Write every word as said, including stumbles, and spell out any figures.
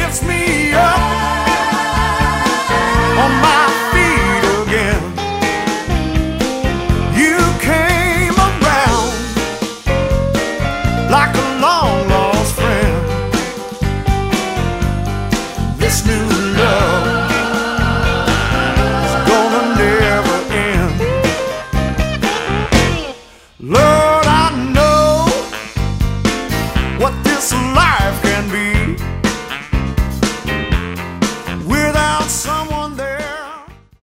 gets me up on my feet again. You came around like a long lost friend. This new love is gonna never end. Lord, I know what this life